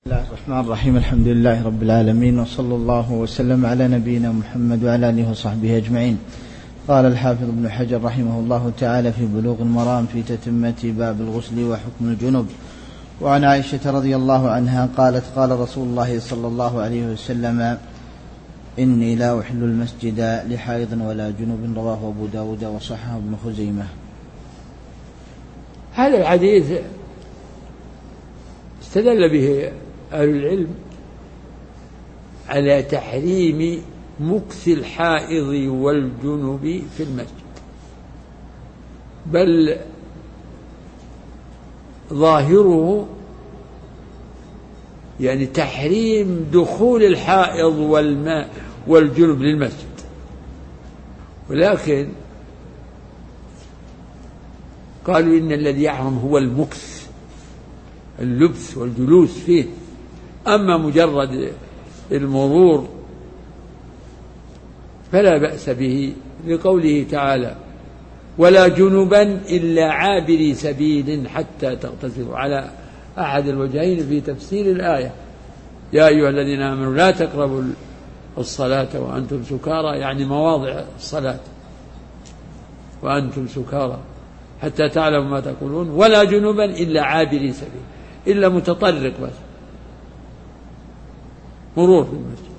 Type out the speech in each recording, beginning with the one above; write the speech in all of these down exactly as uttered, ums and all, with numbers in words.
بسم الله الرحمن الرحيم. الحمد لله رب العالمين، وصلى الله وسلم على نبينا محمد وعلى آله وصحبه أجمعين. قال الحافظ ابن حجر رحمه الله تعالى في بلوغ المرام في تتمة باب الغسل وحكم الجنب. وعن عائشة رضي الله عنها قالت: قال رسول الله صلى الله عليه وسلم: إني لا أحل المسجد لحائض ولا جنب. رواه أبو داود وصححه ابن خزيمة. هذا الحديث استدل به أهل العلم على تحريم مكث الحائض والجنب في المسجد، بل ظاهره يعني تحريم دخول الحائض والماء والجنب للمسجد، ولكن قالوا إن الذي يحرم هو المكث، اللبث والجلوس فيه. أما مجرد المرور فلا بأس به، لقوله تعالى: ولا جنبا إلا عابري سبيل حتى تغتسلوا، على أحد الوجهين في تفسير الآية: يا أيها الذين آمنوا لا تقربوا الصلاة وأنتم سكارى، يعني مواضع الصلاة وأنتم سكارى حتى تعلموا ما تقولون، ولا جنبا إلا عابري سبيل، إلا متطرق بس، مرور في المسجد.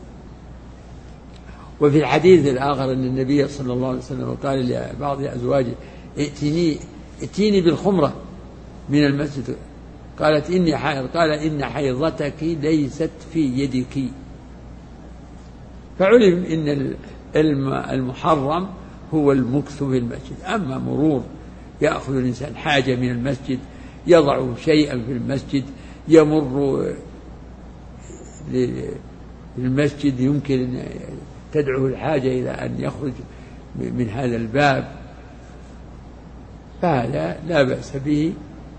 وفي الحديث الآخر أن النبي صلى الله عليه وسلم قال لبعض أزواجه: ائتني ائتيني بالخمرة من المسجد. قالت: إني حائض. قال: إن حيضتك ليست في يدك. فعلم إن المحرم هو المكث في المسجد. أما مرور، يأخذ الإنسان حاجة من المسجد، يضع شيئا في المسجد، يمر للمسجد، يمكن أن تدعو الحاجة إلى أن يخرج من هذا الباب، فهذا لا بأس به.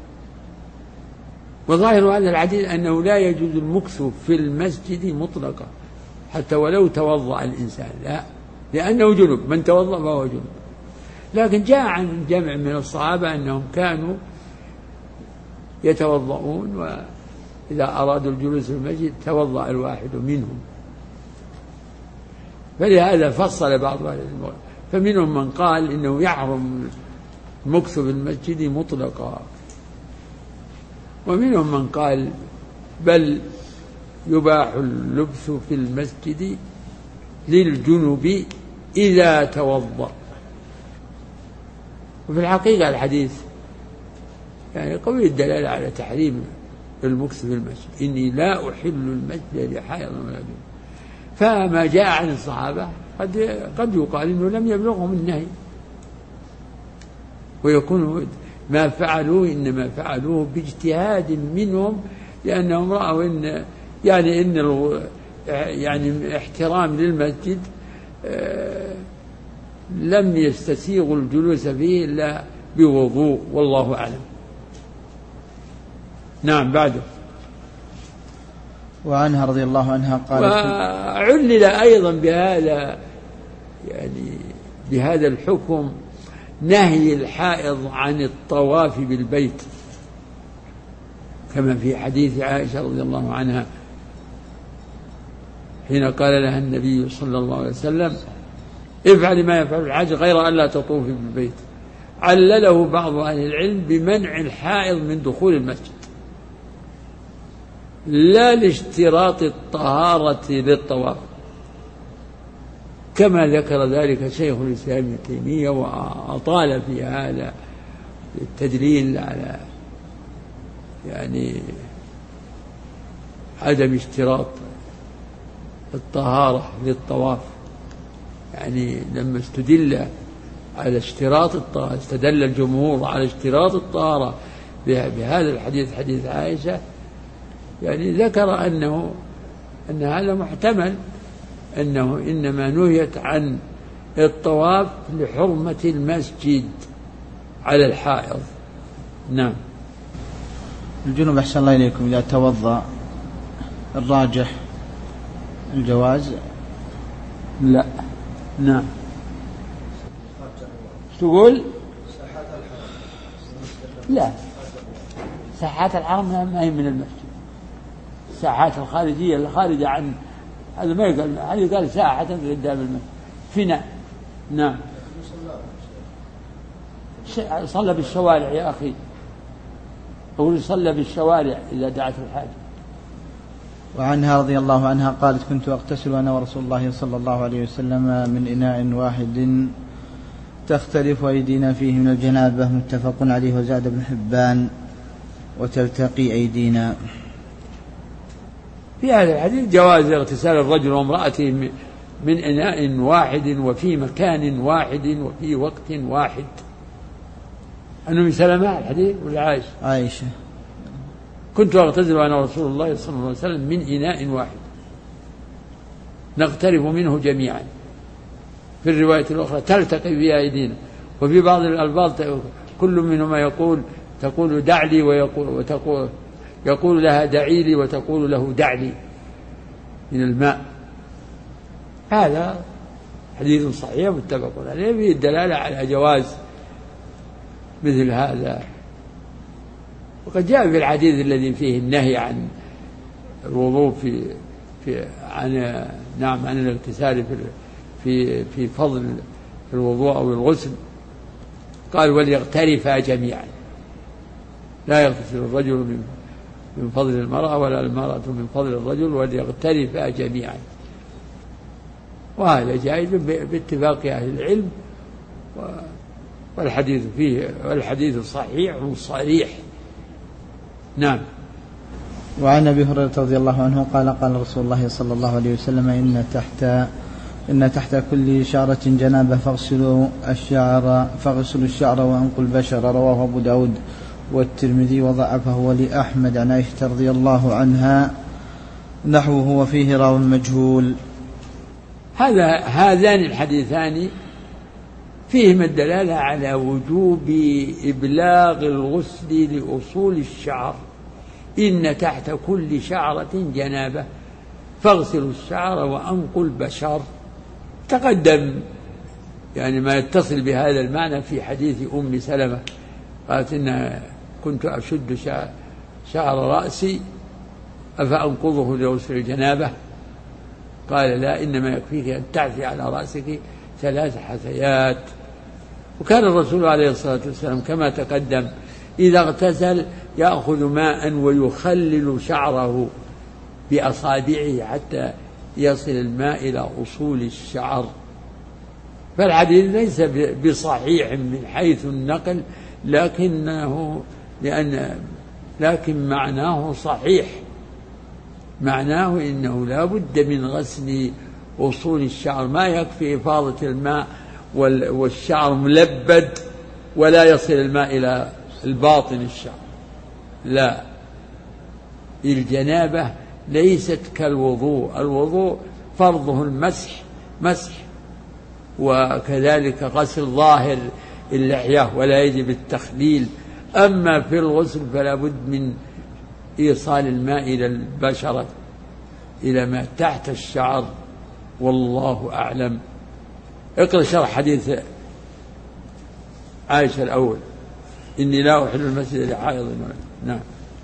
وظاهر هذا الحديث أنه لا يجوز المكث في المسجد مطلقا، حتى ولو توضأ الإنسان، لا، لأنه جنب، من توضأ فهو جنب. لكن جاء عن جمع من الصحابة أنهم كانوا يتوضؤون، وإذا أرادوا الجلوس في المسجد توضأ الواحد منهم، فلهذا فصل بعض أهل العلم، فمنهم من قال إنه يحرم المكث في المسجد مطلقا، ومنهم من قال بل يباح اللبث في المسجد للجنب إذا توضأ. وفي الحقيقة الحديث يعني قوي الدلالة على تحريم المكث في المسجد: إني لا أحل المسجد لحائض ولا جنب. فما جاء عن الصحابة قد قد يقال إنه لم يبلغهم النهي، ويكون ما فعلوه إنما فعلوه باجتهاد منهم، لأنهم رأوا إن يعني إن يعني احترام للمسجد لم يستسيغوا الجلوس فيه إلا بوضوء، والله أعلم. نعم. بعده. وعنها رضي الله عنها قالت: وعلل أيضا بهذا يعني بهذا الحكم نهي الحائض عن الطواف بالبيت، كما في حديث عائشة رضي الله عنها حين قال لها النبي صلى الله عليه وسلم: افعل ما يفعل الحاج غير أن لا تطوفي بالبيت. علله بعض أهل العلم بمنع الحائض من دخول المسجد، لا لاشتراط الطهارة للطواف، كما ذكر ذلك شيخ الإسلام ابن تيمية، وأطال في هذا التدليل على يعني عدم اشتراط الطهارة للطواف. يعني لما استدل على اشتراط الطهارة، استدل الجمهور على اشتراط الطهارة بهذا الحديث، حديث عائشة، يعني ذكر أنه أن هذا محتمل، أنه إنما نهيت عن الطواف لحرمة المسجد على الحائض. نعم. الجنوب أحسن الله إليكم إذا توضأ، الراجح الجواز؟ لا. نعم. تقول لا، ساحات الحرم ما هي من المسجد، الساحات الخارجية الخارجة عن هذا ما يقال، هذه قال ساحة قدام المسجد فناء. نعم. صلى بالشوارع يا أخي، أقول صلى بالشوارع إذا دعت الحاجة. وعنها رضي الله عنها قالت: كنت أغتسل أنا ورسول الله صلى الله عليه وسلم من إناء واحد تختلف أيدينا فيه من الجنابة، متفق عليه. وزاد ابن حبان: وتلتقي أيدينا. في هذا الحديث جواز اغتسال الرجل وامرأته من إناء واحد وفي مكان واحد وفي وقت واحد. أنه من سلمة الحديث ولا عائشة؟ عائشة. كنت أغتسل أنا رسول الله صلى الله عليه وسلم من إناء واحد نقترب منه جميعا. في الرواية الأخرى تلتقي بأيدينا. وفي بعض الألفاظ كل منهما يقول تقول دع لي ويقول وتقول يقول لها دعي لي وتقول له دع لي من الماء. هذا حديث صحيح متفق عليه فيه الدلالة على جواز مثل هذا. وقد جاء في الحديث الذي فيه النهي عن الوضوء في في عن نعم عن الاغتسال في في في فضل الوضوء أو الغسل. قال: وليغترفا جميعا، لا يغتسل الرجل من من فضل المرأة ولا المرأة من فضل الرجل، وليغترفا جميعا. وهذا جائز باتفاق أهل العلم، والحديث فيه والحديث صحيح صريح. نعم. وعن أبي هريرة رضي الله عنه قال: قال رسول الله صلى الله عليه وسلم: إن تحت إن تحت كل شعرة جنابة فاغسلوا الشعر فاغسلوا الشعر وأنقوا البشر. رواه أبو داود والترمذي وضعفه، ولأحمد عن عائشة رضي الله عنها نحوه وفيه راو مجهول. هذا هذان الحديثان فيهما الدلالة على وجوب إبلاغ الغسل لأصول الشعر. إن تحت كل شعرة جنابة فاغسلوا الشعر وأنقوا البشر. تقدم يعني ما يتصل بهذا المعنى في حديث أم سلمة، قالت: إن كنت أشد شعر رأسي أفأنقضه لغسل الجنابة؟ قال: لا، إنما يكفيك أن تعفي على رأسك ثلاث حثيات. وكان الرسول عليه الصلاة والسلام كما تقدم إذا اغتسل يأخذ ماء ويخلل شعره بأصابعه حتى يصل الماء إلى أصول الشعر. فالحديث ليس بصحيح من حيث النقل، لكنه لأن لكن معناه صحيح. معناه إنه لا بد من غسل أصول الشعر، ما يكفي إفاضة الماء والشعر ملبد ولا يصل الماء إلى الباطن الشعر. لا، الجنابة ليست كالوضوء. الوضوء فرضه المسح مسح، وكذلك غسل ظاهر اللحية ولا يجب التخليل. أما في الغسل فلا بد من إيصال الماء إلى البشرة إلى ما تحت الشعر، والله أعلم. اقرأ شرح حديث عائشة الأول: إني لا أحل المسجد لحائض. نعم.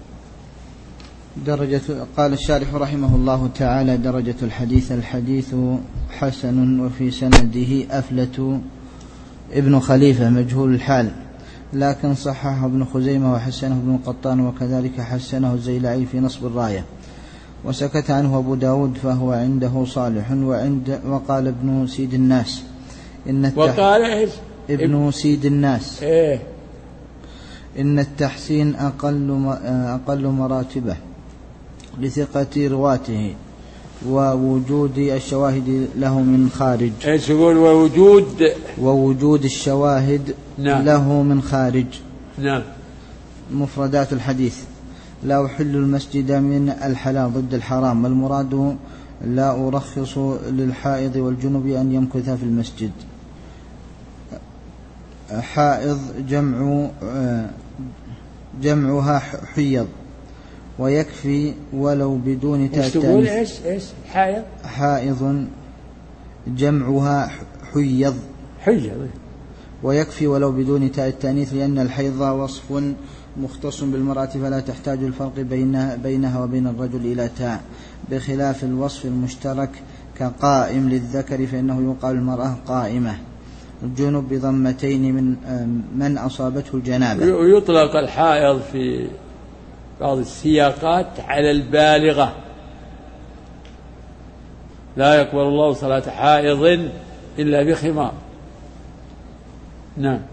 درجة قال الشارح رحمه الله تعالى: درجة الحديث: الحديث حسن، وفي سنده أفلة ابن خليفة مجهول الحال، لكن صححه ابن خزيمة وحسنه ابن القطان، وكذلك حسنه الزيلعي في نصب الراية، وسكت عنه أبو داود فهو عنده صالح. وعند وقال ابن سيد الناس إن وقال إيش؟ ابن سيد الناس إيه؟ إن التحسين أقل أقل مراتبه لثقة رواته ووجود الشواهد له من خارج. إيش يقول؟ ووجود ووجود الشواهد نعم. له من خارج. نعم. مفردات الحديث: لا أحل المسجد من الحلال ضد الحرام، والمراد لا أرخص للحائض والجنب أن يمكث في المسجد. حائض جمع جمعها حيض، ويكفي ولو بدون تاء التأنيث. إيش إيش حائض؟ حائض جمعها حيض حيض، ويكفي ولو بدون تاء التأنيث، لأن الحيض وصف مختص بالمرأة فلا تحتاج الفرق بينها, بينها وبين الرجل إلى تاء، بخلاف الوصف المشترك كقائم للذكر فإنه يقال المرأة قائمة. الجنب بضمتين من من أصابته الجنابة. ويطلق الحائض في بعض السياقات على البالغة، لا يقبل الله صلاة حائض إلا بخمار. نعم.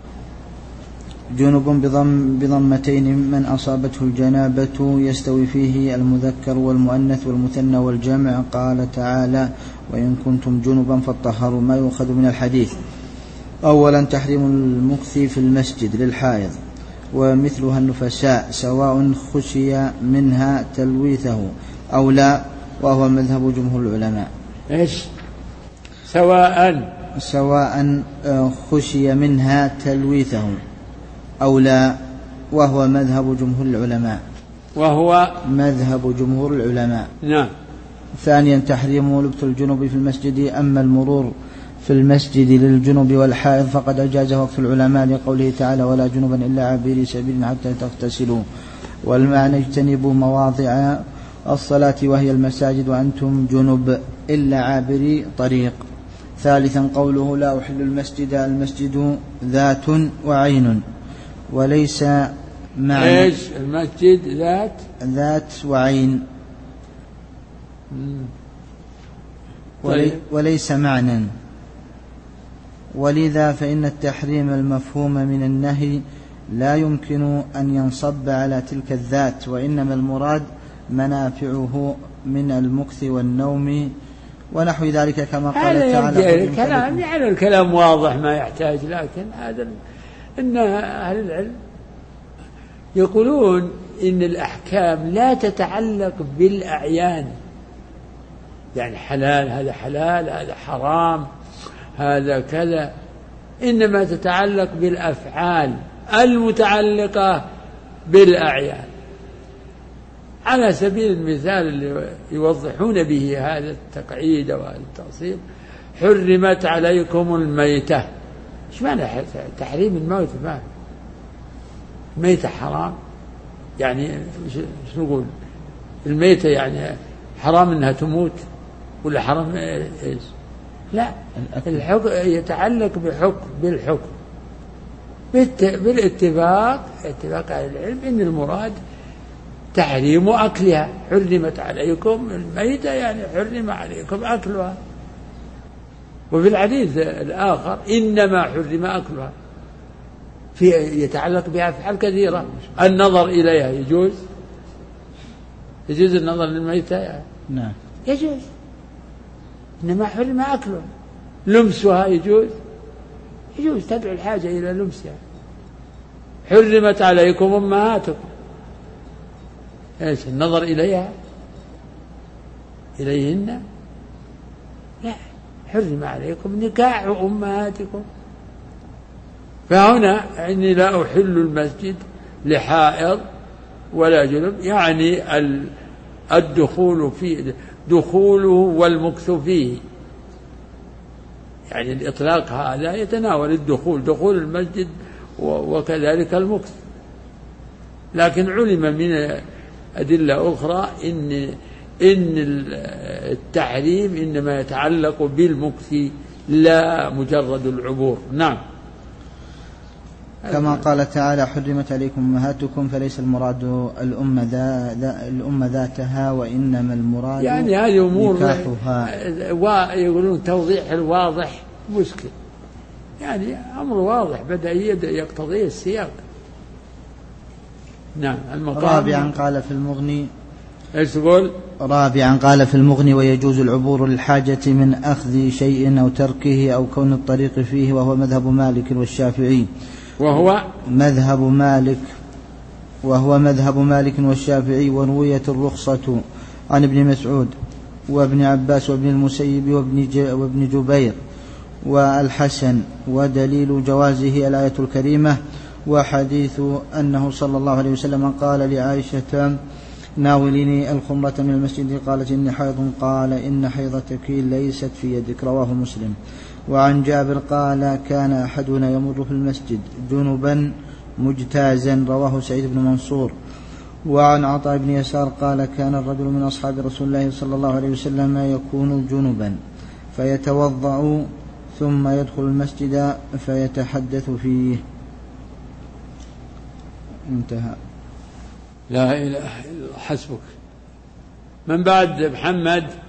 جنب بضم بضمتين من أصابته الجنابة يستوي فيه المذكر والمؤنث والمثنى والجمع. قال تعالى: وإن كنتم جنبا فاطهروا. ما يؤخذ من الحديث: أولا تحريم المكث في المسجد للحائض ومثلها النفساء سواء خشي منها تلويثه أو لا، وهو مذهب جمهور العلماء. إيش سواء سواء خشي منها تلويثه أو لا، وهو مذهب جمهور العلماء وهو مذهب جمهور العلماء. نعم. ثانيا تحريم لبث الجنوب في المسجد. أما المرور في المسجد للجنوب والحائض فقد أجازه وقت العلماء لقوله تعالى: ولا جنوبا إلا عابري سبيل حتى تغتسلوا. والمعنى: اجتنبوا مواضع الصلاة وهي المساجد وأنتم جنب إلا عابري طريق. ثالثا قوله: لا أحل المسجد. المسجد ذات وعين وليس معنى. إيش المسجد ذات ذات وعين ولي وليس معنى. ولذا فإن التحريم المفهوم من النهي لا يمكن أن ينصب على تلك الذات، وإنما المراد منافعه من المكث والنوم ونحو ذلك، كما قال تعالى: الكلام يعني الكلام واضح ما يحتاج. لكن هذا إن أهل العلم يقولون إن الأحكام لا تتعلق بالأعيان، يعني حلال هذا حلال هذا حرام هذا كذا، إنما تتعلق بالأفعال المتعلقة بالأعيان. على سبيل المثال اللي يوضحون به هذا التقعيد وهذا التأصيل: حرمت عليكم الميتة. ايش معنى تحريم الموت؟ ما الميتة حرام يعني شو نقول؟ الميتة يعني حرام انها تموت ولا حرام ايش؟ لا، الحكم يتعلق بحكم بالحكم بالاتفاق اتفاق اهل العلم ان المراد تحريم أكلها. حرمت عليكم الميتة يعني حرم عليكم أكلها. وفي الحديث الآخر: إنما حرم أكلها، في يتعلق بها أفعال كثيرة. النظر إليها يجوز، يجوز النظر للميتة يعني. نعم يجوز، إنما حرم أكلها. لمسها يجوز، يجوز تدعو الحاجة إلى لمسها. حرمت عليكم أمهاتكم، ايش النظر إليها إليهن؟ لا، حرم عليكم نكاح أمهاتكم. فهنا إني لا أحل المسجد لحائض ولا جنب، يعني الدخول فيه دخوله والمكث فيه، يعني الإطلاق هذا يتناول الدخول دخول المسجد وكذلك المكث. لكن علم من أدلة أخرى إن إن التحريم إنما يتعلق بالمكث لا مجرد العبور. نعم. كما قال تعالى: حرمت عليكم أمهاتكم، فليس المراد الأم ذا الأم ذاتها، وإنما المراد يعني هذه أمور نكاحها. يقولون توضيح الواضح مشكل، يعني أمر واضح بدأ يقتضيه السياق. نعم. رابعا قال في المغني ايش تقول؟ رابعا قال في المغني: ويجوز العبور للحاجة من أخذ شيء أو تركه أو كون الطريق فيه، وهو مذهب مالك والشافعي. وهو مذهب مالك وهو مذهب مالك والشافعي. ورويت الرخصة عن ابن مسعود وابن عباس وابن المسيب وابن جبير والحسن، ودليل جوازه الآية الكريمة وحديث أنه صلى الله عليه وسلم قال لعائشة: ناوليني الخمرة من المسجد، قالت: إني حيض، قال: إن حيضتك ليست في يدك، رواه مسلم. وعن جابر قال: كان أحدنا يمر في المسجد جنبا مجتازا، رواه سعيد بن منصور. وعن عطاء بن يسار قال كان الرجل من أصحاب رسول الله صلى الله عليه وسلم يكون جنبا فيتوضأ ثم يدخل المسجد فيتحدث فيه. انتهى. لا إله إلا الله. حسبك. من بعد محمد؟